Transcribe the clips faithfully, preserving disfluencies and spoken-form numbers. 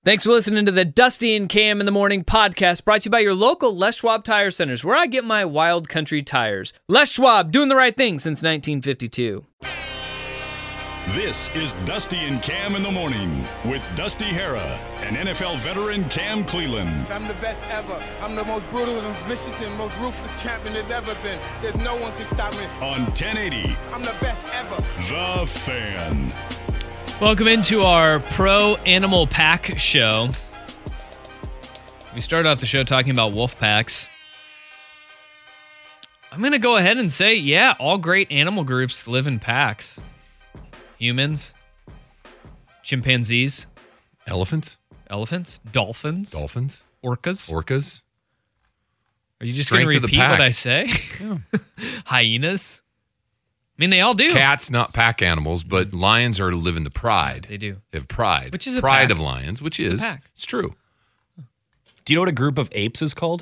Thanks for listening to the Dusty and Cam in the Morning podcast, brought to you by your local Les Schwab Tire Centers, where I get my wild country tires. Les Schwab, doing the right thing since nineteen fifty-two. This is Dusty and Cam in the Morning with Dusty Hera and N F L veteran Cam Cleland. I'm the best ever. I'm the most brutal of Michigan, most ruthless champion there's ever been. There's no one can stop me. On ten eighty. I'm the best ever. The Fan. Welcome into our Pro Animal Pack show. We started off the show talking about wolf packs. I'm going to go ahead and say, yeah, all great animal groups live in packs. Humans, chimpanzees, elephants, elephants, dolphins, dolphins, orcas. orcas. Are you just going to repeat what I say? Yeah. Hyenas. I mean, they all do. Cats, not pack animals, but lions are to live in the pride. They do. They have pride. Which is a pride pack. of lions, which It's a is pack. It's true. Do you know what a group of apes is called?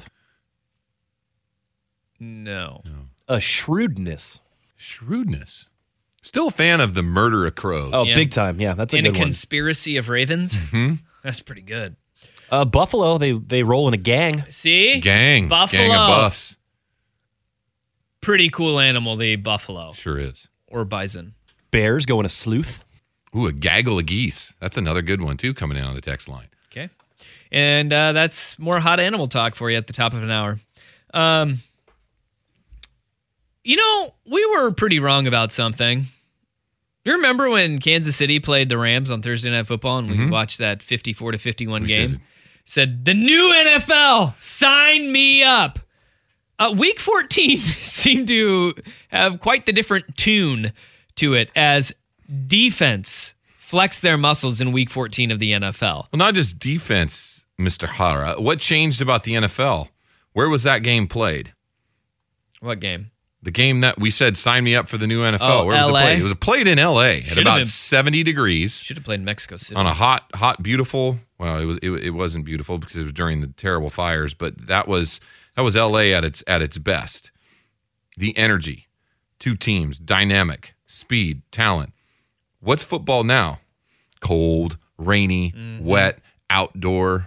No. No. A shrewdness. Shrewdness. Still a fan of the murder of crows. Oh, Yeah. big time. Yeah, that's a In a good one. conspiracy of ravens? Mhm. That's pretty good. Uh, buffalo, they they roll in a gang. See? Gang. Buffalo. Gang of buffs. Pretty cool animal, the buffalo. Sure is. Or bison. Bears go in a sleuth. Ooh, a gaggle of geese. That's another good one, too, coming in on the text line. Okay. And uh, that's more hot animal talk for you at the top of an hour. Um, you know, we were pretty wrong about something. You remember when Kansas City played the Rams on Thursday Night Football and we Mhm. watched that fifty-four to fifty-one We game? should. Said, the new N F L, sign me up. Uh, week fourteen seemed to have quite the different tune to it as defense flexed their muscles in week fourteen of the N F L. Well, not just defense, Mister Hara. What changed about the N F L? Where was that game played? What game? The game that we said, sign me up for the new N F L. Oh, Where was L A? it played? It was played in L A at Should've about been- seventy degrees. Should have played in Mexico City. On a hot, hot, beautiful. Well, it was. It, it wasn't beautiful because it was during the terrible fires. But that was that was L A at its at its best. The energy, two teams, dynamic, speed, talent. What's football now? Cold, rainy, Mm-hmm. wet, outdoor.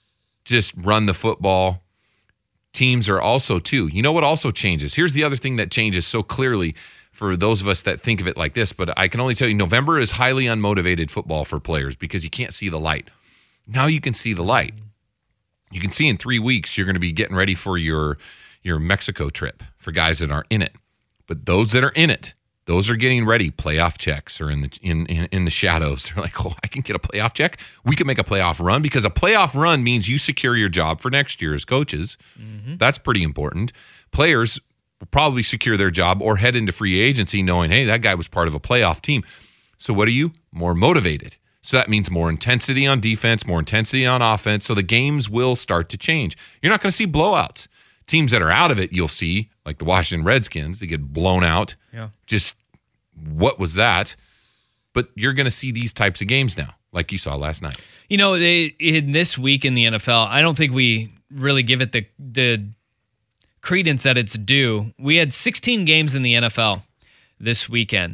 Just run the football. Teams are also too. You know what also changes? Here's the other thing that changes so clearly for those of us that think of it like this, but I can only tell you November is highly unmotivated football for players because you can't see the light. Now you can see the light. You can see in three weeks you're going to be getting ready for your your Mexico trip for guys that aren't in it. But those that are in it, those are getting ready. Playoff checks are in the in, in in the shadows. They're like, oh, I can get a playoff check. We can make a playoff run because a playoff run means you secure your job for next year as coaches. Mm-hmm. That's pretty important. Players will probably secure their job or head into free agency knowing, hey, that guy was part of a playoff team. So what are you? More motivated. So that means more intensity on defense, more intensity on offense. So the games will start to change. You're not going to see blowouts. Teams that are out of it, you'll see, like the Washington Redskins, they get blown out. Yeah. Just what was that? But you're going to see these types of games now, like you saw last night. You know, they in this week in the N F L, I don't think we really give it the the credence that it's due. We had sixteen games in the N F L this weekend.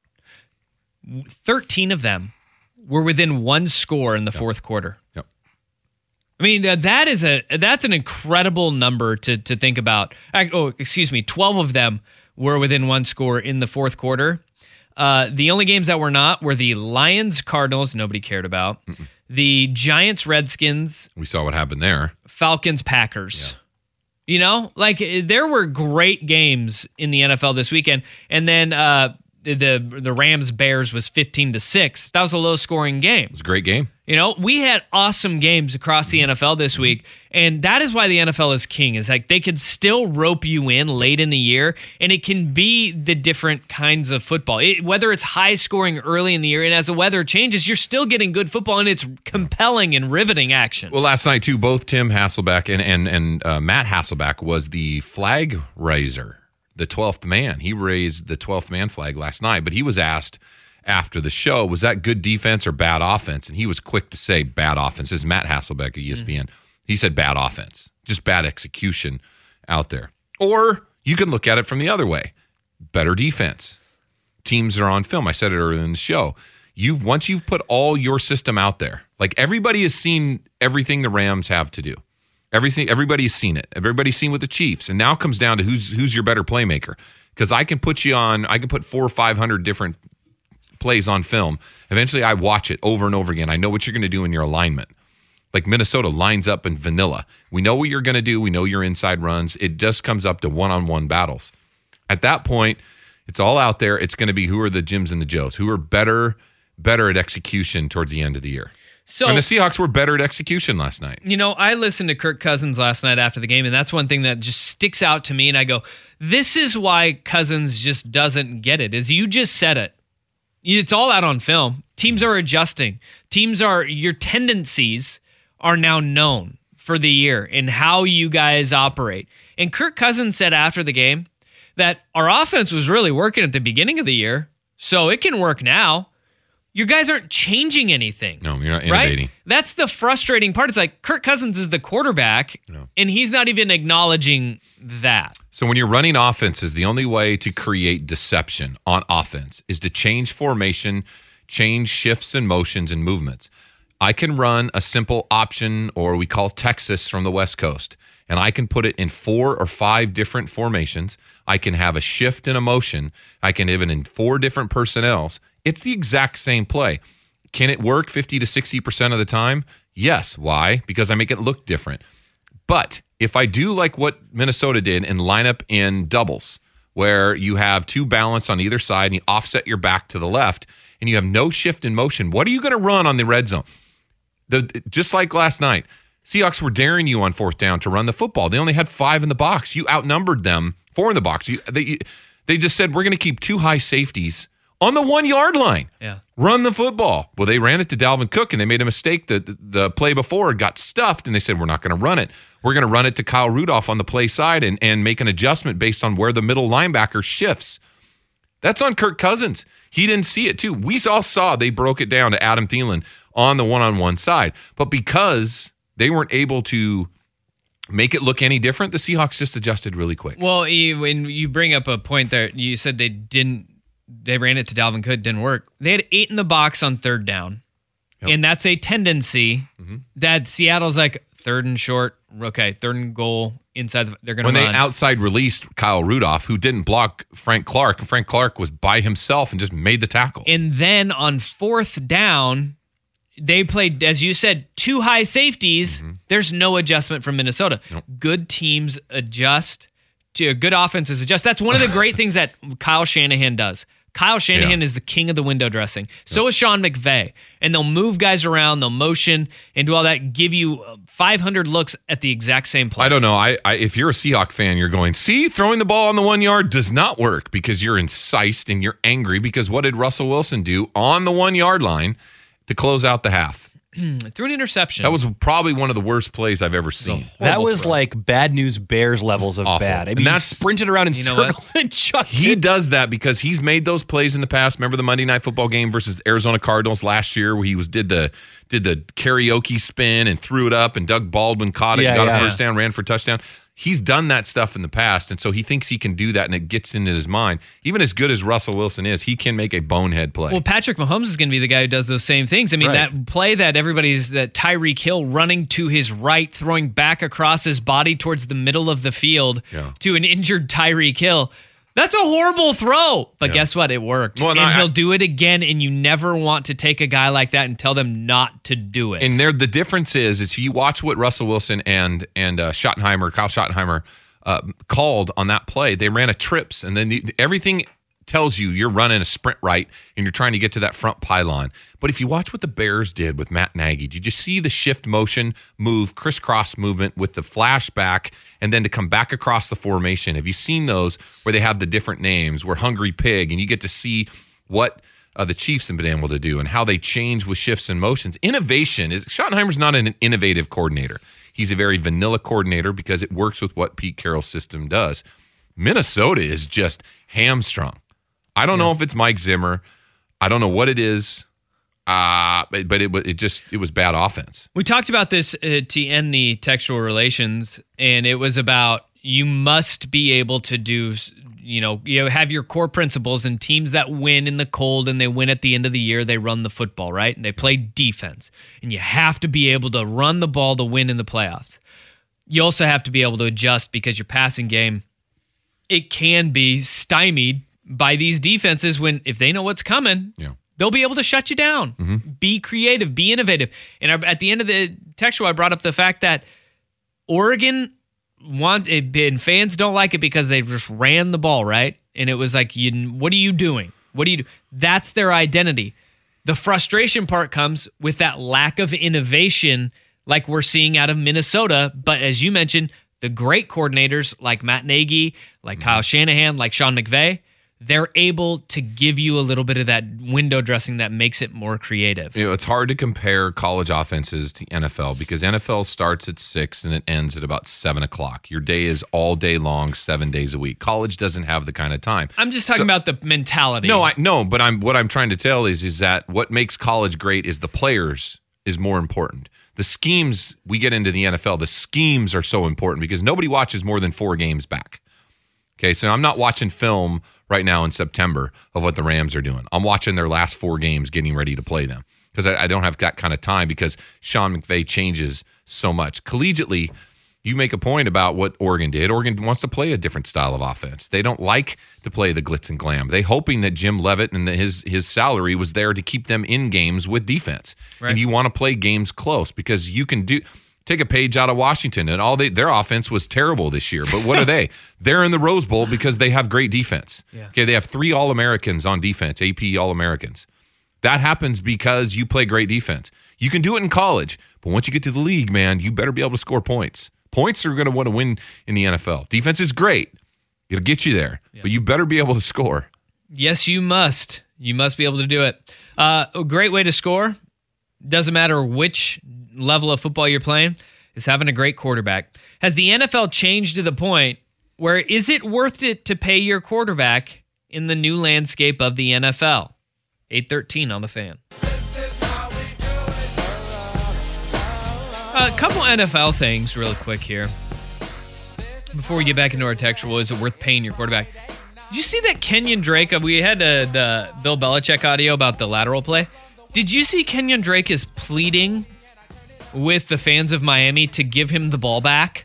thirteen of them were within one score in the Yep. fourth quarter. Yep. I mean, uh, that is a that's an incredible number to to think about. Ac- Oh, excuse me, twelve of them were within one score in the fourth quarter. Uh, the only games that were not were the Lions, Cardinals, nobody cared about. Mm-mm. The Giants, Redskins, We saw what happened there. Falcons, Packers. You know, like uh, there were great games in the N F L this weekend, and then uh, the the Rams Bears was fifteen to six. That was a low scoring game. It was a great game. You know, we had awesome games across the N F L this week, and that is why the N F L is king. Is like they could still rope you in late in the year, and it can be the different kinds of football. It, whether it's high scoring early in the year, and as the weather changes, you're still getting good football, and it's compelling and riveting action. Well, last night too, both Tim Hasselbeck and and and uh, Matt Hasselbeck was the flag raiser, the twelfth man. He raised the twelfth man flag last night, but he was asked after the show, was that good defense or bad offense? And he was quick to say bad offense. This is Matt Hasselbeck of E S P N. Mm-hmm. He said bad offense, just bad execution out there. Or you can look at it from the other way. Better defense. Teams are on film. I said it earlier in the show. You've once you've put all your system out there, like everybody has seen everything the Rams have to do. Everything, everybody's seen it. Everybody's seen with the Chiefs, and now it comes down to who's who's your better playmaker. Because I can put you on, I can put four or five hundred different plays on film. Eventually, I watch it over and over again. I know what you're going to do in your alignment. Like Minnesota lines up in vanilla. We know what you're going to do. We know your inside runs. It just comes up to one-on-one battles. At that point, it's all out there. It's going to be who are the Jims and the Joes, who are better, better at execution towards the end of the year. So, and the Seahawks were better at execution last night. You know, I listened to Kirk Cousins last night after the game, and that's one thing that just sticks out to me. And I go, this is why Cousins just doesn't get it, is you just said it. It's all out on film. Teams are adjusting. Teams are, your tendencies are now known for the year and how you guys operate. And Kirk Cousins said after the game that our offense was really working at the beginning of the year, so it can work now. You guys aren't changing anything. No, you're not innovating. Right? That's the frustrating part. It's like Kirk Cousins is the quarterback, no. and he's not even acknowledging that. So when you're running offenses, the only way to create deception on offense is to change formation, change shifts and motions and movements. I can run a simple option, or we call Texas from the West Coast, and I can put it in four or five different formations. I can have a shift and a motion. I can have it in four different personnels. It's the exact same play. Can it work fifty to sixty percent of the time? Yes. Why? Because I make it look different. But if I do like what Minnesota did and line up in doubles, where you have two balance on either side and you offset your back to the left and you have no shift in motion, what are you going to run on the red zone? The, just like last night, Seahawks were daring you on fourth down to run the football. They only had five in the box. You outnumbered them, four in the box. You, they, they just said, we're going to keep two high safeties on the one-yard line. Yeah. Run the football. Well, they ran it to Dalvin Cook, and they made a mistake. The, the, the play before got stuffed, and they said, we're not going to run it. We're going to run it to Kyle Rudolph on the play side and, and make an adjustment based on where the middle linebacker shifts. That's on Kirk Cousins. He didn't see it, too. We all saw they broke it down to Adam Thielen on the one-on-one side. But because they weren't able to make it look any different, the Seahawks just adjusted really quick. Well, you, when you bring up a point there, you said they didn't, they ran it to Dalvin Cook, didn't work. They had eight in the box on third down. Yep. And that's a tendency mm-hmm. that Seattle's like third and short, okay, third and goal inside. The, they're going to When run. they outside released Kyle Rudolph, who didn't block Frank Clark, and Frank Clark was by himself and just made the tackle. And then on fourth down, they played, as you said, two high safeties. Mm-hmm. There's no adjustment from Minnesota. Nope. Good teams adjust. To, good offenses adjust. That's one of the great things that Kyle Shanahan does. Kyle Shanahan yeah. is the king of the window dressing. So yep. is Sean McVay. And they'll move guys around, they'll motion, and do all that, give you five hundred looks at the exact same play. I don't know. I, I If you're a Seahawk fan, you're going, see, throwing the ball on the one yard does not work because you're incised and you're angry because what did Russell Wilson do on the one-yard line to close out the half? Threw an interception. That was probably one of the worst plays I've ever seen. That was throw. like bad news Bears levels of awful. bad. I mean, and that's sprinted around in you know circles what? and chucked He it. does that because he's made those plays in the past. Remember the Monday Night Football game versus Arizona Cardinals last year, where he was did the did the karaoke spin and threw it up, and Doug Baldwin caught it, yeah, and got yeah. a first down, ran for a touchdown. He's done that stuff in the past, and so he thinks he can do that, and it gets into his mind. Even as good as Russell Wilson is, he can make a bonehead play. Well, Patrick Mahomes is going to be the guy who does those same things. I mean, right. that play that everybody's, that Tyreek Hill running to his right, throwing back across his body towards the middle of the field yeah. to an injured Tyreek Hill. That's a horrible throw. But yeah. guess what? It worked. Well, and I, he'll do it again, and you never want to take a guy like that and tell them not to do it. And there, the difference is, is you watch what Russell Wilson and and uh, Schottenheimer, Kyle Schottenheimer, uh, called on that play. They ran a trips, and then the, everything tells you you're running a sprint right, and you're trying to get to that front pylon. But if you watch what the Bears did with Matt Nagy, did you see the shift motion move, crisscross movement with the flashback, and then to come back across the formation? Have you seen those where they have the different names, where Hungry Pig, and you get to see what uh, the Chiefs have been able to do and how they change with shifts and motions? Innovation is Schottenheimer's not an innovative coordinator. He's a very vanilla coordinator because it works with what Pete Carroll's system does. Minnesota is just hamstrung. I don't yeah. know if it's Mike Zimmer. I don't know what it is. Uh, but, but it it just it was bad offense. We talked about this uh, to end the textual relations, and it was about you must be able to do you know, you have your core principles, and teams that win in the cold and they win at the end of the year, they run the football, right? And they play defense. And you have to be able to run the ball to win in the playoffs. You also have to be able to adjust because your passing game, it can be stymied by these defenses when, if they know what's coming, Yeah. they'll be able to shut you down. Mm-hmm. Be creative, be innovative. And I, at the end of the textual, I brought up the fact that Oregon want it, and fans don't like it because they just ran the ball, right? And it was like, you, what are you doing? What do you do? That's their identity. The frustration part comes with that lack of innovation like we're seeing out of Minnesota. But as you mentioned, the great coordinators like Matt Nagy, like mm-hmm. Kyle Shanahan, like Sean McVay, they're able to give you a little bit of that window dressing that makes it more creative. You know, it's hard to compare college offenses to N F L because N F L starts at six and it ends at about seven o'clock. Your day is all day long, seven days a week. College doesn't have the kind of time. I'm just talking so, about the mentality. No, I no, but I'm what I'm trying to tell is is that what makes college great is the players is more important. The schemes, we get into the N F L, the schemes are so important because nobody watches more than four games back. Okay, so I'm not watching film right now in September of what the Rams are doing. I'm watching their last four games getting ready to play them because I, I don't have that kind of time because Sean McVay changes so much. Collegiately, you make a point about what Oregon did. Oregon wants to play a different style of offense. They don't like to play the glitz and glam. They hoping that Jim Leavitt and the, his his salary was there to keep them in games with defense. Right. And you want to play games close because you can do – take a page out of Washington, and all they their offense was terrible this year. But what are they? They're in the Rose Bowl because they have great defense. Yeah. Okay, they have three All-Americans on defense, A P All-Americans. That happens because you play great defense. You can do it in college, but once you get to the league, man, you better be able to score points. Points are going to want to win in the N F L. Defense is great. It'll get you there, yeah. but you better be able to score. Yes, you must. You must be able to do it. Uh, a great way to score, doesn't matter which level of football you're playing, is having a great quarterback. Has the N F L changed to the point where is it worth it to pay your quarterback in the new landscape of the N F L? eight thirteen on the Fan. A couple N F L things real quick here. Before we get back into our textual, is it worth paying your quarterback? Did you see that Kenyon Drake? We had uh, the Bill Belichick audio about the lateral play. Did you see Kenyon Drake is pleading with the fans of Miami to give him the ball back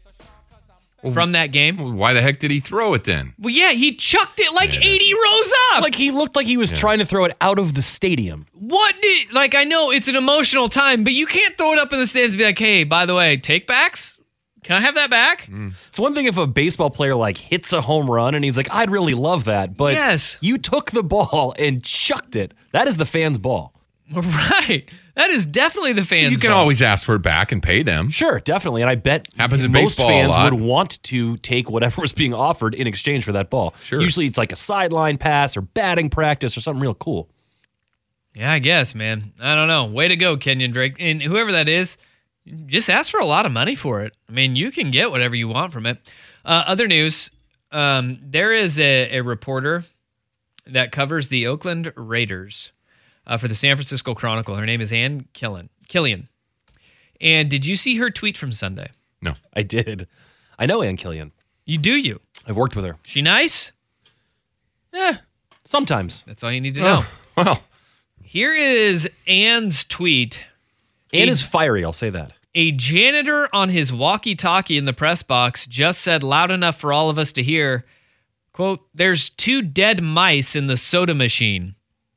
from that game? Why the heck did he throw it then? Well, yeah, he chucked it like yeah, eighty rows up. Like he looked like he was yeah. trying to throw it out of the stadium. What did, like, I know it's an emotional time, but you can't throw it up in the stands and be like, hey, by the way, take backs? Can I have that back? Mm. It's one thing if a baseball player like hits a home run and he's like, I'd really love that. But yes. you took the ball and chucked it. That is the fan's ball. Right. That is definitely the fans' You can ball. always ask for it back and pay them. Sure, definitely. And I bet Happens in most baseball fans a lot. would want to take whatever was being offered in exchange for that ball. Sure. Usually it's like a sideline pass or batting practice or something real cool. Yeah, I guess, man. I don't know. Way to go, Kenyon Drake. And whoever that is, just ask for a lot of money for it. I mean, you can get whatever you want from it. Uh, other news, um, there is a, a reporter that covers the Oakland Raiders uh, for the San Francisco Chronicle. Her name is Ann Killen, Killian. And did you see her tweet from Sunday? No. I did. I know Ann Killian. You do you? I've worked with her. She nice? Eh, sometimes. That's all you need to know. Oh, well. Here is Ann's tweet. Ann is fiery, I'll say that. A janitor on his walkie-talkie in the press box just said loud enough for all of us to hear, quote, "There's two dead mice in the soda machine."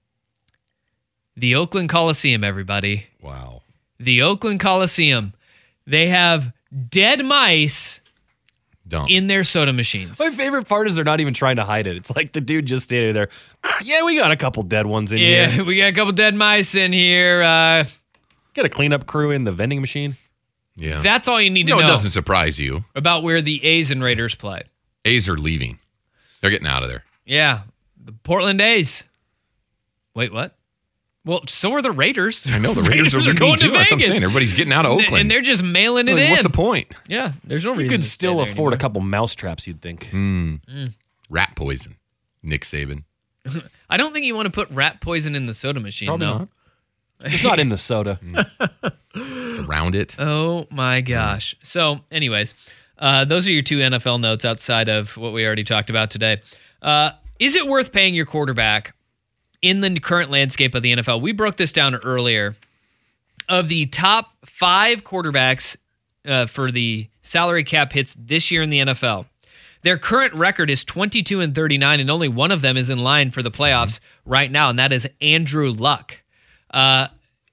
The Oakland Coliseum, everybody. Wow. The Oakland Coliseum. They have dead mice Dumb. in their soda machines. My favorite part is they're not even trying to hide it. It's like the dude just standing there. Yeah, we got a couple dead ones in yeah, here. Yeah, we got a couple dead mice in here. Uh, Got a cleanup crew in the vending machine. Yeah. That's all you need to no, know. No, it doesn't surprise you. About where the A's and Raiders play. A's are leaving. They're getting out of there. Yeah. The Portland A's. Wait, what? Well, so are the Raiders. I know. The Raiders, Raiders are leaving going too. To That's what I'm saying. Everybody's getting out of Oakland. And they're just mailing it I mean, in. What's the point? Yeah. There's no you reason. You could to still afford anymore. a couple mousetraps, you'd think. Mm. Mm. Rat poison. Nick Saban. I don't think you want to put rat poison in the soda machine, Probably though. Not. It's not in the soda. Mm. Around it. Oh, my gosh. Mm. So, anyways, Uh, those are your two N F L notes outside of what we already talked about today. Uh, is it worth paying your quarterback in the current landscape of the N F L? We broke this down earlier. Of the top five quarterbacks uh, for the salary cap hits this year in the N F L, their current record is twenty-two and thirty-nine, and only one of them is in line for the playoffs right now, and that is Andrew Luck. Uh,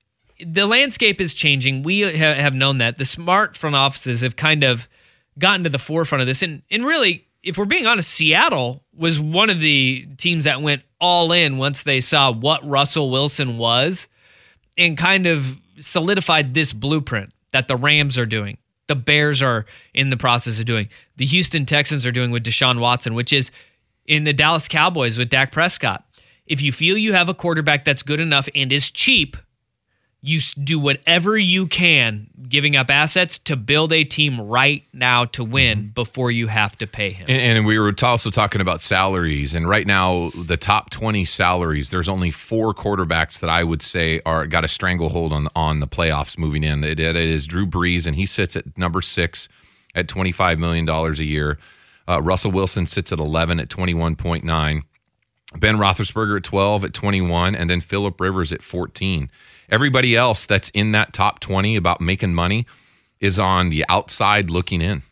the landscape is changing. We ha- have known that. The smart front offices have kind of gotten to the forefront of this. And, and really, if we're being honest, Seattle was one of the teams that went all in once they saw what Russell Wilson was and kind of solidified this blueprint that the Rams are doing. The Bears are in the process of doing. The Houston Texans are doing with Deshaun Watson, which is in the Dallas Cowboys with Dak Prescott. If you feel you have a quarterback that's good enough and is cheap, you do whatever you can, giving up assets to build a team right now to win mm-hmm. before you have to pay him. And, and we were also talking about salaries. And right now, the top twenty salaries, there's only four quarterbacks that I would say are got a stranglehold on on the playoffs moving in. It, it is Drew Brees, and he sits at number six at twenty-five million dollars a year. Uh, Russell Wilson sits at eleven at twenty-one point nine. Ben Roethlisberger at twelve at twenty-one, and then Phillip Rivers at fourteen. Everybody else that's in that top twenty about making money is on the outside looking in.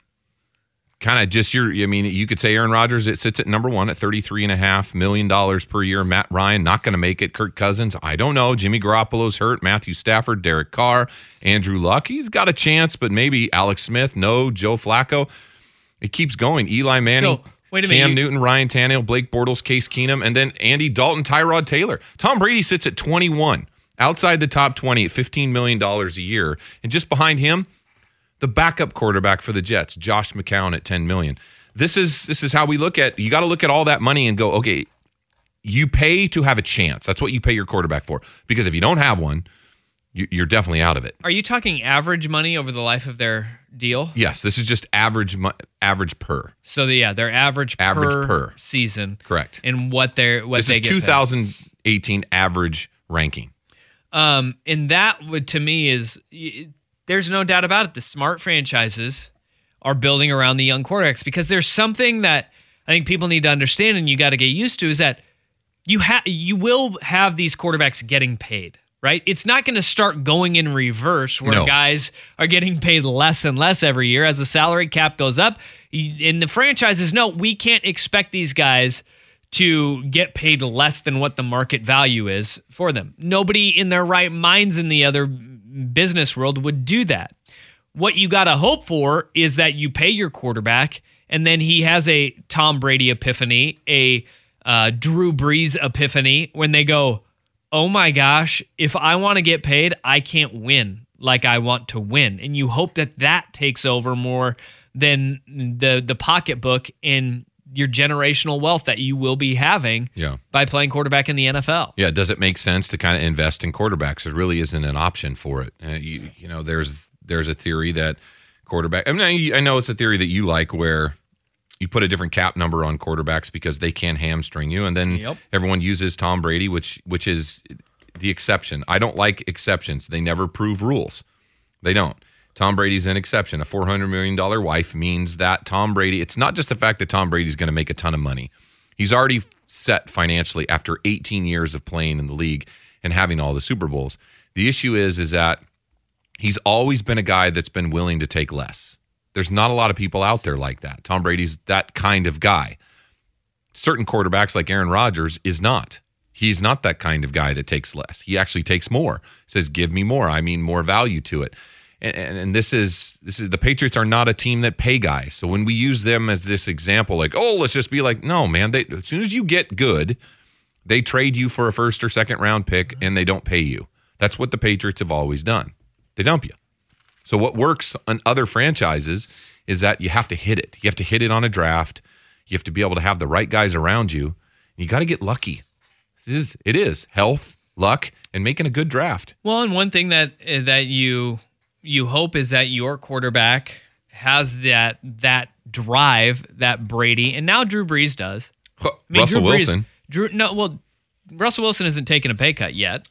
Kind of just your, I mean, you could say Aaron Rodgers, it sits at number one at thirty-three point five million dollars per year. Matt Ryan, not going to make it. Kirk Cousins, I don't know. Jimmy Garoppolo's hurt. Matthew Stafford, Derek Carr, Andrew Luck, he's got a chance, but maybe Alex Smith, no. Joe Flacco. It keeps going. Eli Manning. So, Wait a Cam minute. Newton, Ryan Tannehill, Blake Bortles, Case Keenum, and then Andy Dalton, Tyrod Taylor. Tom Brady sits at twenty-one, outside the top twenty at fifteen million dollars a year. And just behind him, the backup quarterback for the Jets, Josh McCown at ten million dollars. This is this is how we look at, you got to look at all that money and go, okay, you pay to have a chance. That's what you pay your quarterback for. Because if you don't have one, you- you're definitely out of it. Are you talking average money over the life of their deal? Yes, this is just average mo- average per. So the, yeah, their average, Average per, per. season. Correct. And what they're what This they is get two paid. thousand eighteen average ranking. Um, and that would to me is y- there's no doubt about it. The smart franchises are building around the young quarterbacks because there's something that I think people need to understand and you got to get used to is that you have you will have these quarterbacks getting paid. Right? It's not going to start going in reverse where No. guys are getting paid less and less every year as the salary cap goes up. And the franchises know we can't expect these guys to get paid less than what the market value is for them. Nobody in their right minds in the other business world would do that. What you got to hope for is that you pay your quarterback and then he has a Tom Brady epiphany, a uh, Drew Brees epiphany when they go, oh my gosh, if I want to get paid, I can't win like I want to win. And you hope that that takes over more than the the pocketbook and your generational wealth that you will be having Yeah. by playing quarterback in the N F L. Yeah, does it make sense to kind of invest in quarterbacks? There really isn't an option for it. Uh, you, you know, there's there's a theory that quarterback. I mean, I, I know it's a theory that you like, where you put a different cap number on quarterbacks because they can hamstring you, and then Yep. everyone uses Tom Brady, which which is the exception. I don't like exceptions. They never prove rules. They don't. Tom Brady's an exception. A four hundred million dollars wife means that Tom Brady, it's not just the fact that Tom Brady's going to make a ton of money. He's already set financially after eighteen years of playing in the league and having all the Super Bowls. The issue is, is that he's always been a guy that's been willing to take less. There's not a lot of people out there like that. Tom Brady's that kind of guy. Certain quarterbacks like Aaron Rodgers is not. He's not that kind of guy that takes less. He actually takes more. Says, give me more. I mean, more value to it. And, and, and this is this is the Patriots are not a team that pay guys. So when we use them as this example, like, oh, let's just be like, no, man. They, as soon as you get good, they trade you for a first or second round pick, and they don't pay you. That's what the Patriots have always done. They dump you. So what works on other franchises is that you have to hit it. You have to hit it on a draft. You have to be able to have the right guys around you. You got to get lucky. It is, it is health, luck, and making a good draft. Well, and one thing that that you you hope is that your quarterback has that that drive that Brady and now Drew Brees does. Huh, I mean, Russell Drew Brees- Wilson. Drew no, well, Russell Wilson isn't taking a pay cut yet.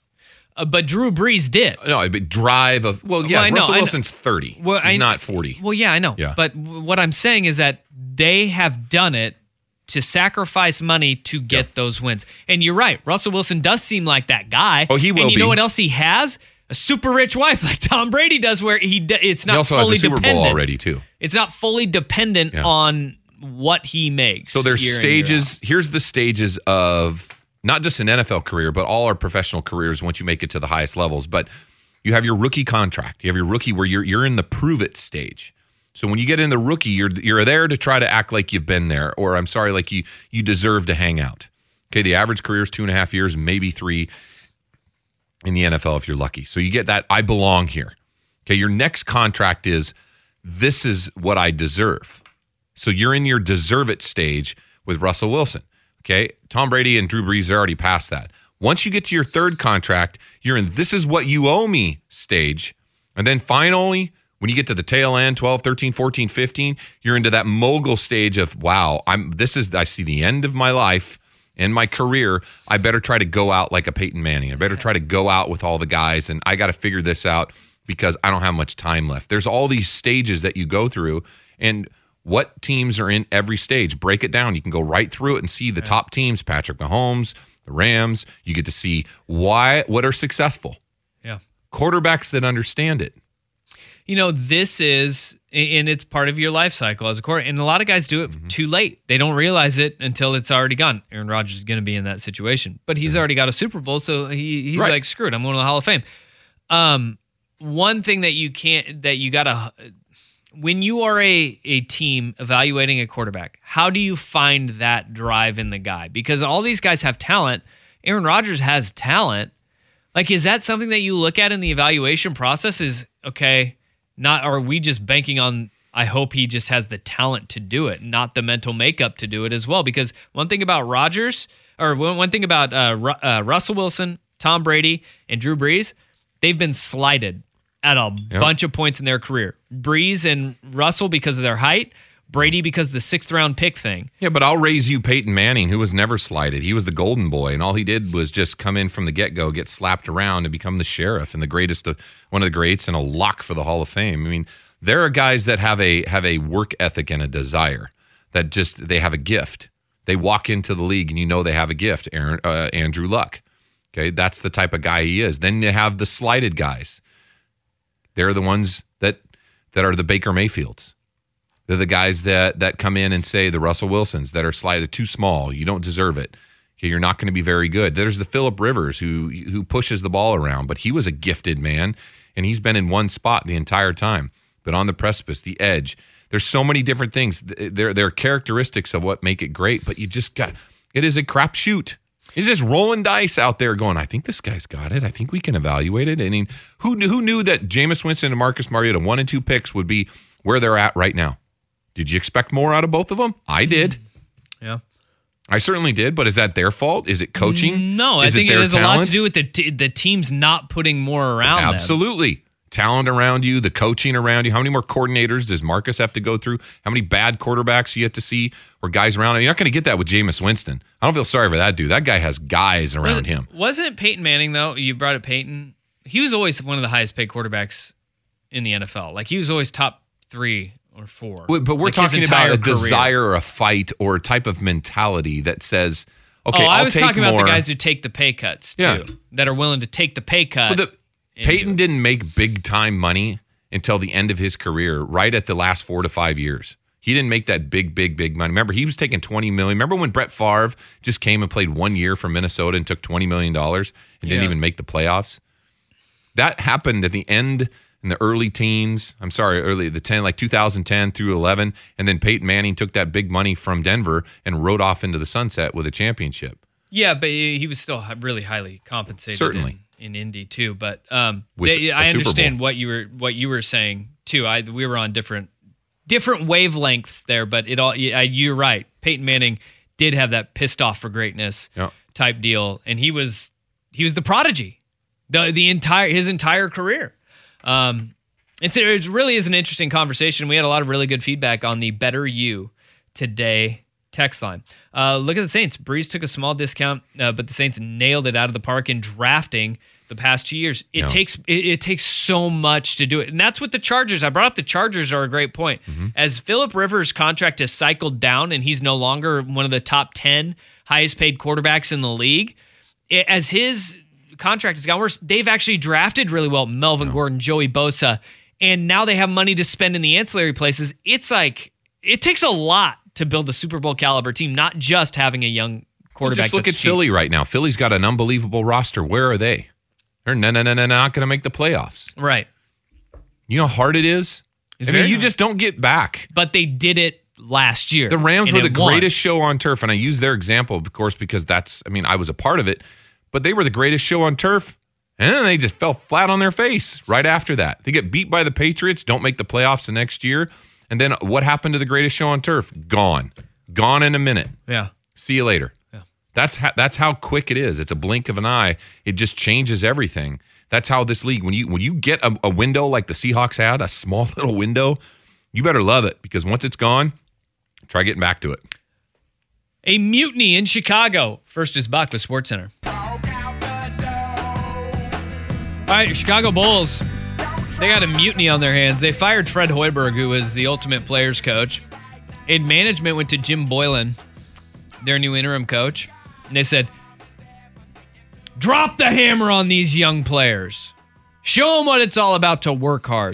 Uh, but Drew Brees did. No, but drive of well, yeah. Well, I know, Russell I know. Wilson's thirty. Well, He's I- not forty. Well, yeah, I know. Yeah. But w- what I'm saying is that they have done it to sacrifice money to get Yeah. those wins. And you're right. Russell Wilson does seem like that guy. Oh, he will And you be. know what else he has? A super rich wife like Tom Brady does, where he d- it's not He also fully has a Super dependent. Bowl already too. It's not fully dependent Yeah. on what he makes. So there's year in, year stages. out. Here's the stages of not just an N F L career, but all our professional careers once you make it to the highest levels. But you have your rookie contract. You have your rookie where you're you're in the prove it stage. So when you get in the rookie, you're you're there to try to act like you've been there, or I'm sorry, like you you deserve to hang out. Okay, the average career is two and a half years, maybe three in the N F L if you're lucky. So you get that I belong here. Okay, your next contract is this is what I deserve. So you're in your deserve it stage with Russell Wilson. Okay, Tom Brady and Drew Brees are already past that. Once you get to your third contract, you're in this is what you owe me stage. And then finally, when you get to the tail end, twelve, thirteen, fourteen, fifteen, you're into that mogul stage of, wow, I'm this is I see the end of my life and my career. I better try to go out like a Peyton Manning. I better try to go out with all the guys, and I got to figure this out because I don't have much time left. There's all these stages that you go through, and what teams are in every stage. Break it down. You can go right through it and see the top teams, Patrick Mahomes, the Rams. You get to see why what are successful. Yeah. Quarterbacks that understand it. You know, this is, and it's part of your life cycle as a quarterback. And a lot of guys do it Mm-hmm. too late. They don't realize it until it's already gone. Aaron Rodgers is going to be in that situation, but he's already got a Super Bowl, so he he's Right. like, screw it, I'm going to the Hall of Fame. Um, one thing that you can't, that you got to, when you are a a team evaluating a quarterback, how do you find that drive in the guy? Because all these guys have talent. Aaron Rodgers has talent. Like, is that something that you look at in the evaluation process? Is okay. Not are we just banking on, I hope he just has the talent to do it, not the mental makeup to do it as well. Because one thing about Rodgers, or one, one thing about uh, Ru- uh, Russell Wilson, Tom Brady, and Drew Brees, they've been slighted at a Yep. bunch of points in their career. Brees and Russell because of their height, Brady because of the sixth round pick thing. Yeah, but I'll raise you Peyton Manning, who was never slighted. He was the golden boy, and all he did was just come in from the get-go, get slapped around, and become the sheriff and the greatest of one of the greats and a lock for the Hall of Fame. I mean, there are guys that have a have a work ethic and a desire that just they have a gift. They walk into the league and you know they have a gift. Aaron uh, Andrew Luck. Okay, that's the type of guy he is. Then you have the slighted guys. They're the ones that that are the Baker Mayfields. They're the guys that that come in and say the Russell Wilsons that are slightly too small. You don't deserve it. Okay, you're not going to be very good. There's the Phillip Rivers who who pushes the ball around, but he was a gifted man, and he's been in one spot the entire time. But on the precipice, the edge. There's so many different things. There there are characteristics of what make it great, but you just got. It is a crapshoot. He's just rolling dice out there, going, I think this guy's got it. I think we can evaluate it. I mean, who knew, who knew that Jameis Winston and Marcus Mariota, one and two picks, would be where they're at right now? Did you expect more out of both of them? I did. Yeah. I certainly did. But is that their fault? Is it coaching? No, is I think it, it their has a lot talent? to do with the t- the teams not putting more around them. Absolutely. Talent around you, the coaching around you. How many more coordinators does Marcus have to go through? How many bad quarterbacks you have to see or guys around him? You're not going to get that with Jameis Winston. I don't feel sorry for that dude. That guy has guys around Wasn't- him. Wasn't Peyton Manning, though? You brought up Peyton. He was always one of the highest paid quarterbacks in the N F L. Like, he was always top three or four. But we're Like, his talking about entire a career. desire or a fight or a type of mentality that says, okay, oh, I I'll was take talking more. about the guys who take the pay cuts, too. Yeah. That are willing to take the pay cut. Well, the, and Peyton do it. didn't make big time money until the end of his career, right at the last four to five years. He didn't make that big, big, big money. Remember, he was taking twenty million dollars. Remember when Brett Favre just came and played one year for Minnesota and took twenty million dollars and didn't Yeah. even make the playoffs? That happened at the end in the early teens. I'm sorry, early the ten, like two thousand ten through eleven, and then Peyton Manning took that big money from Denver and rode off into the sunset with a championship. Yeah, but he he was still hi- really highly compensated. Certainly. in, in Indy too. But um, With they, a I Super understand Bowl. what you were what you were saying too. I we were on different different wavelengths there, but it all yeah, you're right. Peyton Manning did have that pissed off for greatness Yeah. type deal, and he was he was the prodigy the the entire his entire career. Um, it's it really is an interesting conversation. We had a lot of really good feedback on the Better You Today text line. Uh, look at the Saints. Breeze took a small discount, uh, but the Saints nailed it out of the park in drafting the past two years. It Yeah. takes it, it takes so much to do it. And that's what the Chargers, I brought up the Chargers are a great point. Mm-hmm. As Phillip Rivers' contract has cycled down and he's no longer one of the top ten highest paid quarterbacks in the league, it, as his contract has gotten worse, they've actually drafted really well Melvin Yeah. Gordon, Joey Bosa, and now they have money to spend in the ancillary places. It's like, it takes a lot to build a Super Bowl caliber team, not just having a young quarterback. Just look that's at cheap. Philly right now. Philly's got an unbelievable roster. Where are they? They're no, no, no, no, not going to make the playoffs. Right. You know how hard it is? It's I mean, very you hard. just don't get back. But they did it last year. The Rams and were the it won. greatest show on turf, and I use their example, of course, because that's, I mean, I was a part of it, but they were the greatest show on turf, and then they just fell flat on their face right after that. They get beat by the Patriots, don't make the playoffs the next year, and then what happened to the greatest show on turf? Gone. Gone in a minute. Yeah. See you later. Yeah. That's how, that's how quick it is. It's a blink of an eye. It just changes everything. That's how this league, when you when you get a, a window like the Seahawks had, a small little window, you better love it, because once it's gone, try getting back to it. A mutiny in Chicago. First is Buck with SportsCenter. All right, Chicago Bulls. They got a mutiny on their hands. They fired Fred Hoiberg, who was the ultimate players coach. And management went to Jim Boylan, their new interim coach, and they said, drop the hammer on these young players. Show them what it's all about to work hard.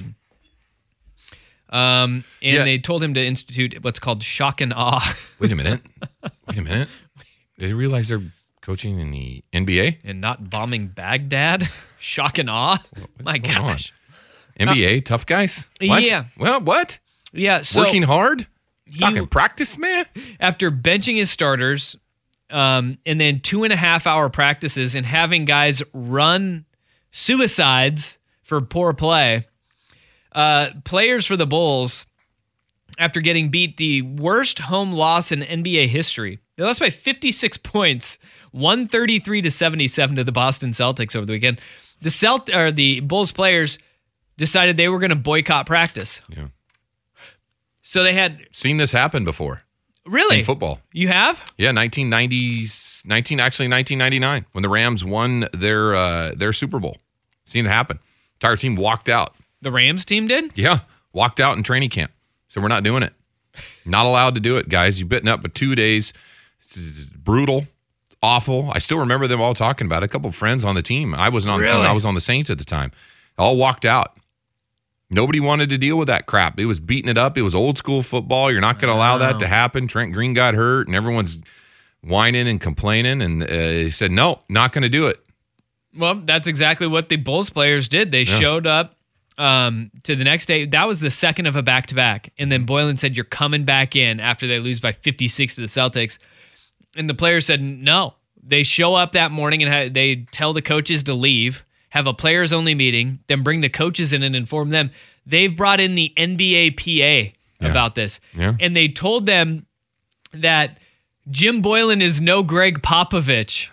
Um, and Yeah. they told him to institute what's called shock and awe. Wait a minute. Wait a minute. Did you realize they're coaching in the N B A? And not bombing Baghdad. Shock and awe. My going on? gosh. N B A, tough guys? What? Yeah. Well, what? Yeah. So Working hard? he- Talking practice, man? after benching his starters, um, and then two and a half hour practices and having guys run suicides for poor play, uh, players for the Bulls, after getting beat the worst home loss in N B A history, they lost by fifty-six points, one thirty-three to seventy-seven to the Boston Celtics over the weekend. The Celt or the Bulls players decided they were going to boycott practice. Yeah. So they had Seen this happen before really in football. You have? Yeah, nineteen nineties, nineteen actually nineteen ninety-nine when the Rams won their uh, their Super Bowl. Seen it happen. Entire team walked out. The Rams team did? Yeah, walked out in training camp. So we're not doing it. Not allowed to do it, guys. You've been up for two days. It's brutal, awful. I still remember them all talking about it. A couple of friends on the team. I wasn't on the team. Really? I was on the Saints at the time. All walked out. Nobody wanted to deal with that crap. It was beating it up. It was old school football. You're not going to allow that to happen. Trent Green got hurt, and everyone's whining and complaining. And uh, he said, no, not going to do it. Well, that's exactly what the Bulls players did. They Yeah. showed up um, to the next day. That was the second of a back-to-back. And then Boylan said, you're coming back in after they lose by fifty-six to the Celtics. And the players said, no. They show up that morning and ha- they tell the coaches to leave, have a players-only meeting, then bring the coaches in and inform them. They've brought in the N B A P A Yeah. about this. Yeah. And they told them that Jim Boylan is no Greg Popovich.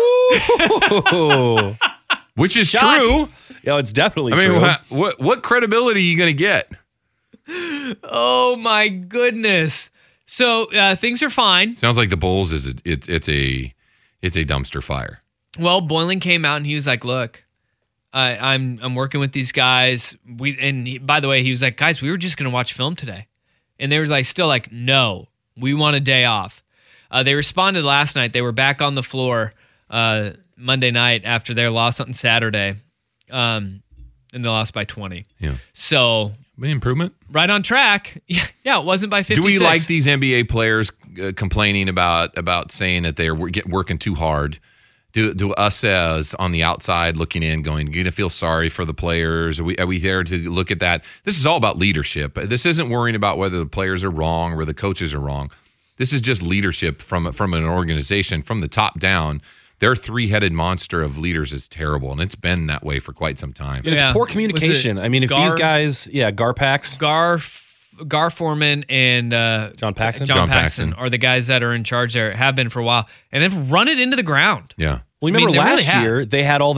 Oh, Which is shots. true. Yo, it's definitely I mean, true. what, what what credibility are you going to get? Oh my goodness. So uh, things are fine. Sounds like the Bulls is a, it, it's a it's a dumpster fire. Well, Boylan came out and he was like, "Look, I, I'm I'm working with these guys. We and he, by the way, he was like, guys, we were just gonna watch film today, and they were like, still like, no, we want a day off. Uh, they responded last night. They were back on the floor uh, Monday night after their loss on Saturday, um, and they lost by twenty. Yeah, So improvement. right on track. Yeah, it wasn't by fifty-six. Do we like these N B A players uh, complaining about about saying that they're get, working too hard? Do do us as on the outside looking in, going, you're gonna feel sorry for the players? Are we are we there to look at that? This is all about leadership. This isn't worrying about whether the players are wrong or the coaches are wrong. This is just leadership from from an organization from the top down. Their three-headed monster of leaders is terrible, and it's been that way for quite some time. It's Yeah. poor Was it communication. I mean, if Gar- these guys, yeah, Garpax, Gar Gar Foreman and uh, John Paxson. John, John Paxson, Paxson. are the guys that are in charge there, have been for a while, and have run it into the ground. Well, Yeah. you I mean, remember they really last have. year they had all that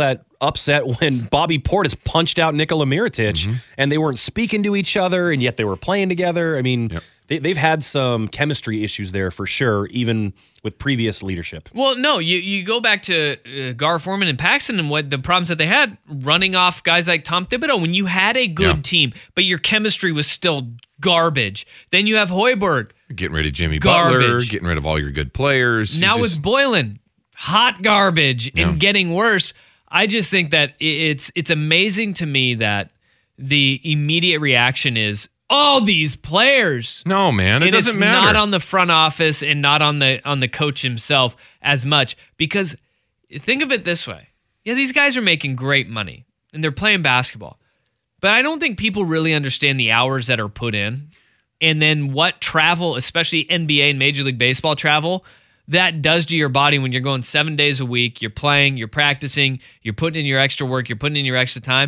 upset when Bobby Portis punched out Nikola Mirotic, Mm-hmm. and they weren't speaking to each other, and yet they were playing together. I mean, Yep. they, they've had some chemistry issues there for sure, even with previous leadership. Well, no, you, you go back to uh, Gar Forman and Paxton and what the problems that they had running off guys like Tom Thibodeau when you had a good Yeah. team, but your chemistry was still garbage. Then you have Hoiberg. Getting rid of Jimmy Butler, Garbage. getting rid of all your good players. You Now just- with Boylan, hot garbage Yeah. and getting worse. I just think that i- it's it's amazing to me that the immediate reaction is all these players. no, man, it and doesn't it's matter. not on the front office and not on the on the coach himself as much, because think of it this way. Yeah, these guys are making great money and they're playing basketball. But I don't think people really understand the hours that are put in and then what travel, especially N B A and Major League Baseball travel, that does to your body when you're going seven days a week, you're playing, you're practicing, you're putting in your extra work, you're putting in your extra time.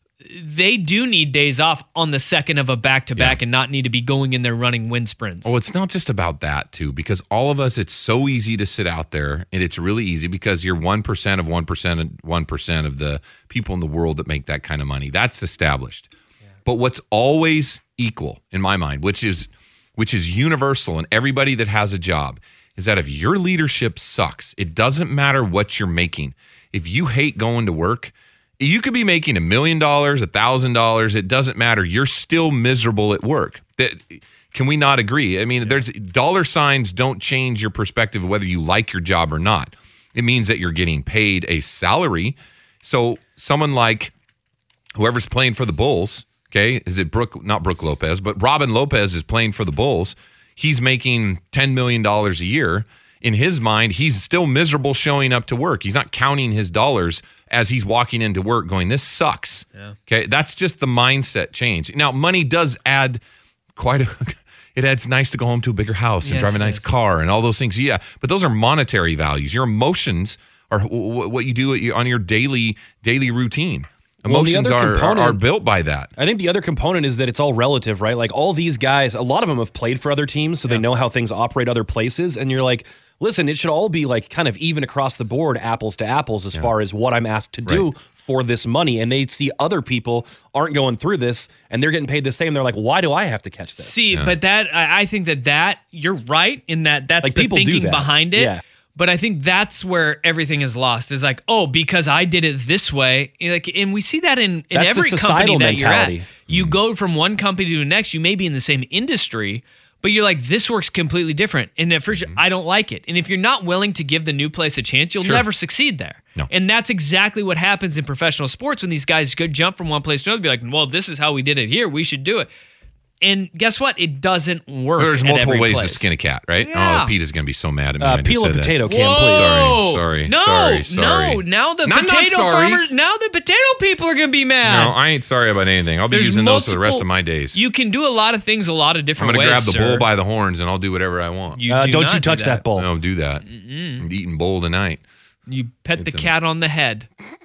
They do need days off on the second of a back-to-back Yeah. and not need to be going in there running wind sprints. Oh, it's not just about that, too, because all of us, it's so easy to sit out there, and it's really easy because you're one percent of one percent of one percent of the people in the world that make that kind of money. That's established. But what's always equal, in my mind, which is which is universal in everybody that has a job, is that if your leadership sucks, it doesn't matter what you're making. If you hate going to work, you could be making a million dollars, a thousand dollars. It doesn't matter. You're still miserable at work. That can we not agree? I mean, there's dollar signs don't change your perspective of whether you like your job or not. It means that you're getting paid a salary. So someone like whoever's playing for the Bulls, okay, is it Brooke? Not Brooke Lopez, but Robin Lopez is playing for the Bulls. He's making ten million dollars a year. In his mind, he's still miserable showing up to work. He's not counting his dollars as he's walking into work going, this sucks. Yeah. Okay, that's just the mindset change. Now, money does add quite a, it adds nice to go home to a bigger house and Yes, drive a nice yes. car and all those things. Yeah, but those are monetary values. Your emotions are wh- wh- what you do at your- on your daily daily routine. Well, the Emotions other are, are, component- are built by that. I think the other component is that it's all relative, right? Like all these guys, a lot of them have played for other teams, so they know how things operate other places. And you're like, listen, it should all be like kind of even across the board, apples to apples, as far as what I'm asked to do Right. for this money. And they see other people aren't going through this and they're getting paid the same. They're like, why do I have to catch this? See, but that I I think that that you're right in that that's Like, the people do thinking that. behind it. Yeah. But I think that's where everything is lost. Is like, oh, because I did it this way. Like, and we see that in, in That's the every company societal that mentality. you're at. You go from one company to the next. You may be in the same industry, but you're like, this works completely different. And at first, I don't like it. And if you're not willing to give the new place a chance, you'll Sure. never succeed there. No. And that's exactly what happens in professional sports when these guys go jump from one place to another. Be like, well, this is how we did it here. We should do it. And guess what? It doesn't work. There's at multiple every ways place. to skin a cat, right? Yeah. Oh, Pete is going to be so mad at me. Uh, when I just peel a said that. potato can, Whoa! please. Sorry, sorry, no, sorry, sorry. No, now the No, I'm not potato sorry. farmers, now the potato people are going to be mad. No, I ain't sorry about anything. I'll be There's using those for the rest multiple- of my days. You can do a lot of things a lot of I'm different going to ways, grab the sir. bull by the horns and I'll do whatever I want. You Uh, do don't not you do touch that, bull. I don't do that. I'm eating bull tonight. You pet the It's a- cat on the head.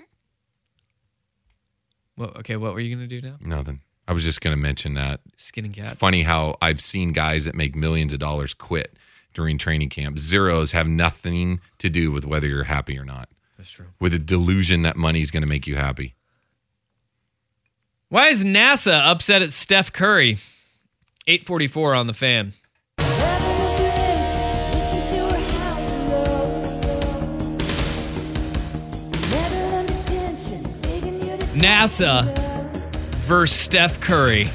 Well, okay, what were you going to do now? Nothing. I was just going to mention that. Skinning cats. It's funny how I've seen guys that make millions of dollars quit during training camp. Zeros have nothing to do with whether you're happy or not. That's true. With a delusion that money's going to make you happy. Why is NASA upset at Steph Curry? eight forty-four on the Fan. NASA versus Steph Curry.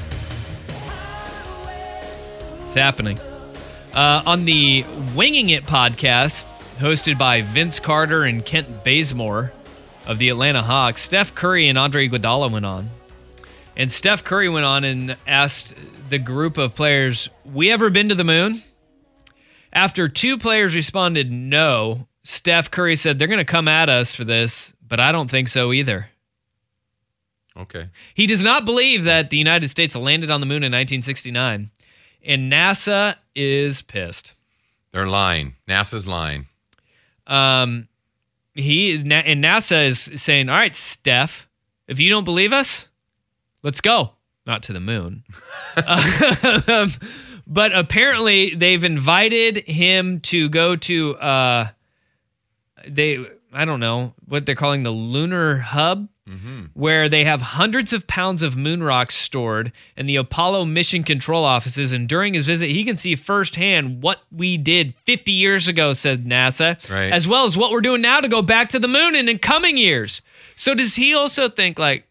It's happening. Uh, on the Winging It podcast, hosted by Vince Carter and Kent Bazemore of the Atlanta Hawks, Steph Curry and Andre Iguodala went on. And Steph Curry went on and asked the group of players, we ever been to the moon? After two players responded no, Steph Curry said, they're going to come at us for this, but I don't think so either. Okay. He does not believe that the United States landed on the moon in nineteen sixty-nine, and NASA is pissed. They're lying. NASA's lying. Um, he and NASA is saying, all right, Steph, if you don't believe us, let's go. Not to the moon. um, but apparently they've invited him to go to, uh, they, I don't know, what they're calling the Lunar Hub, Mm-hmm. where they have hundreds of pounds of moon rocks stored in the Apollo mission control offices. And during his visit, he can see firsthand what we did fifty years ago, said NASA, Right. as well as what we're doing now to go back to the moon and in coming years. So does he also think, like,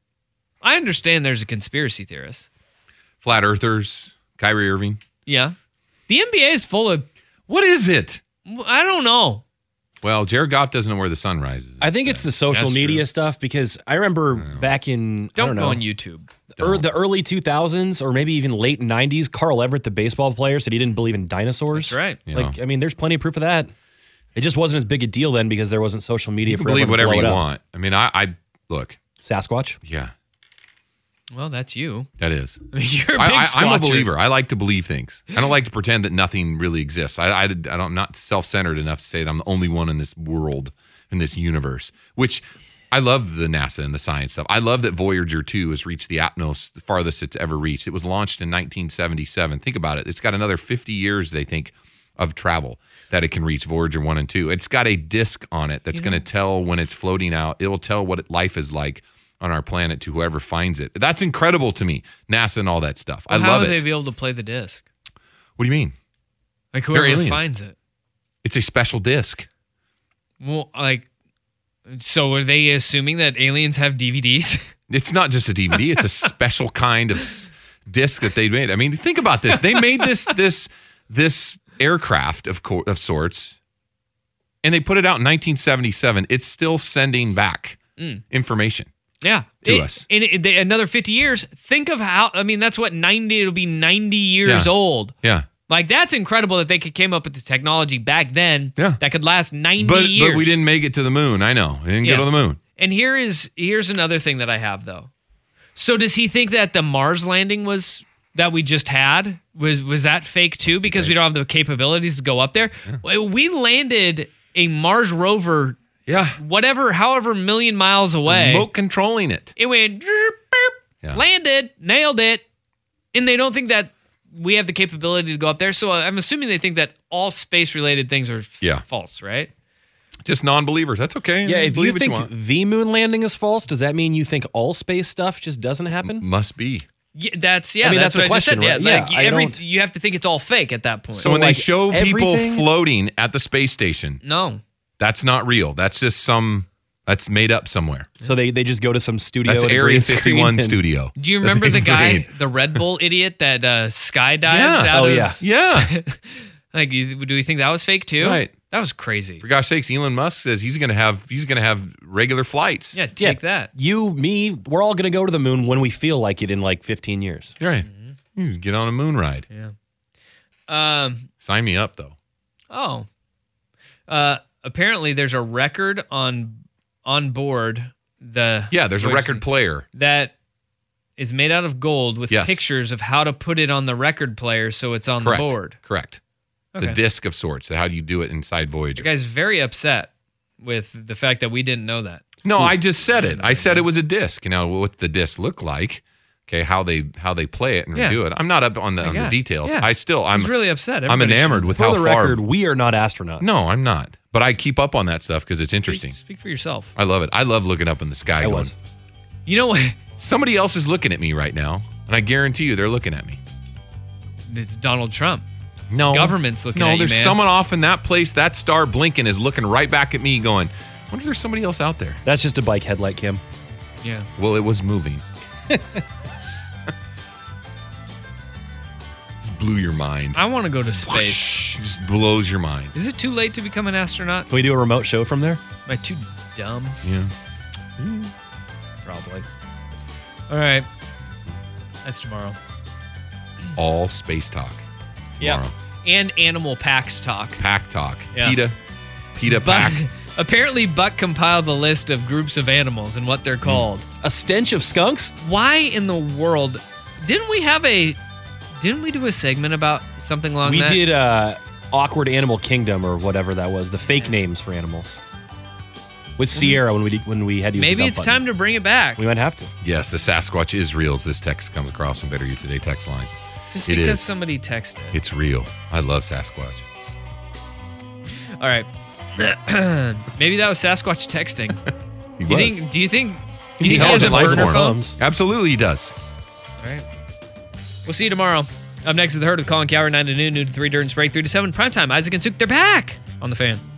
I understand there's a conspiracy theorist. Flat earthers, Kyrie Irving. Yeah. The N B A is full of, What is it? I don't know. Well, Jared Goff doesn't know where the sun rises. I think it's the social That's media true. stuff because I remember back in I Don't, don't go know, on YouTube. er, the early two thousands or maybe even late nineties, Carl Everett, the baseball player, said he didn't believe in dinosaurs. That's right. Yeah. Like, I mean, there's plenty of proof of that. It just wasn't as big a deal then because there wasn't social media You can for believe everyone to whatever blow you it up. want. I mean, I, I look. Sasquatch. Yeah, Well, that's you. that is. You're a big I, I, I'm a squatcher. believer. I like to believe things. I don't like to pretend that nothing really exists. I, I, I don't, I'm not self-centered enough to say that I'm the only one in this world, in this universe, which I love the NASA and the science stuff. I love that Voyager two has reached the Atmos, the farthest it's ever reached. It was launched in nineteen seventy-seven. Think about it. It's got another fifty years, they think, of travel that it can reach, Voyager one and two. It's got a disc on it that's going to tell when it's floating out. It will tell what life is like on our planet to whoever finds it. That's incredible to me, NASA and all that stuff. Well, I how love would it. they be able to play the disc? What do you mean? Like They're whoever aliens. finds it. It's a special disc. Well, like, so are they assuming that aliens have D V Ds? It's not just a D V D. It's a special kind of s- disc that they made. I mean, think about this. They made this this this aircraft of co- of sorts, and they put it out in nineteen seventy-seven. It's still sending back Mm. information. Yeah, To It- us. In it- they- another fifty years. Think of how. I mean, that's what ninety. It'll be ninety years Yeah. old. Yeah, Like that's incredible that they could came up with the technology back then. Yeah. that could last ninety but years. but we didn't make it to the moon. I know. We didn't Yeah. get to the moon. And here is here's another thing that I have though. So does he think that the Mars landing was that we just had was was that fake too? Because we don't have the capabilities to go up there. Well, We landed a Mars rover, Yeah, whatever, however million miles away. remote controlling it. It went derp, derp, Yeah. landed, nailed it, and they don't think that we have the capability to go up there. So I'm assuming they think that all space-related things are f- Yeah. false, right? Just non-believers. That's okay. Yeah, if Believe you what think want. the moon landing is false, does that mean you think all space stuff just doesn't happen? Must be. Yeah, that's yeah. I mean, that's, that's what the I just said. question, Yeah, right? like Yeah, I every, don't- you have to think it's all fake at that point. So, when like, they show people everything- floating at the space station, no, that's not real. That's just some. That's made up somewhere. So they, they just go to some studio. That's with a Area green screen fifty-one and- studio. do you that remember they the guy, made. the Red Bull idiot that uh, skydived Yeah. out Oh, of? yeah. Yeah. Like, you- do we think that was fake too? Right. That was crazy. For gosh sakes, Elon Musk says he's going to have he's going to have regular flights. Yeah, take Yeah, that. You, me, we're all going to go to the moon when we feel like it in like fifteen years. Right. You get on a moon ride. Yeah. Um. Sign me up though. Oh. Uh. Apparently, there's a record on on board the. Yeah, there's a Voyager record player. that is made out of gold with Yes. pictures of how to put it on the record player so it's on Correct. the board. Correct. It's Okay. a disc of sorts. How do you do it inside The Voyager? guy's very upset with the fact that we didn't know that. No, I just said it. I said it was a disc. Now, what the disc look like? Okay, how they how they play it and Yeah. do it. I'm not up on the on the Yeah. details. Yeah. I still I'm He's really upset. I'm Everybody enamored should- with For how the far. record, we are not astronauts. No, I'm not. But I keep up on that stuff because it's interesting. Speak, speak for yourself. I love it. I love looking up in the sky. I going, was. You know what? Somebody else is looking at me right now, and I guarantee you they're looking at me. It's Donald Trump. No, Government's looking no, at you, there's man. someone off in that place. That star blinking is looking right back at me, going, "I wonder if there's somebody else out there." That's just a bike headlight cam. Yeah. Well, it was moving. Just blew your mind. I want to go to space. Whoosh, just blows your mind. Is it too late to become an astronaut? Can we do a remote show from there? Am I too dumb? Yeah. Probably. All right. That's tomorrow. All space talk. Yeah. Tomorrow. And animal packs talk. Pack talk. Yeah. PETA. PETA Buck, pack. apparently, Buck compiled the list of groups of animals and what they're Hmm. called. A stench of skunks? Why in the world didn't we have a? Didn't we do a segment about something along We that? did uh, Awkward Animal Kingdom or whatever that was, the fake names for animals. With Sierra when we did, when we had to use the Maybe dump it's button. time to bring it back. We might have to. Yes, the Sasquatch is real as this text comes across on Better You Today text line. Just It because is. somebody texted. It's real. I love Sasquatch. All right. Maybe that was Sasquatch texting. He You was. think? Do you think? Do He you think he has a intelligent life burner form. phone? Absolutely, he does. All right. We'll see you tomorrow. Up next is The Herd with Colin Cowherd, nine to noon, noon to three, during break, three to seven. Primetime, Isaac and Suk, they're back on The Fan.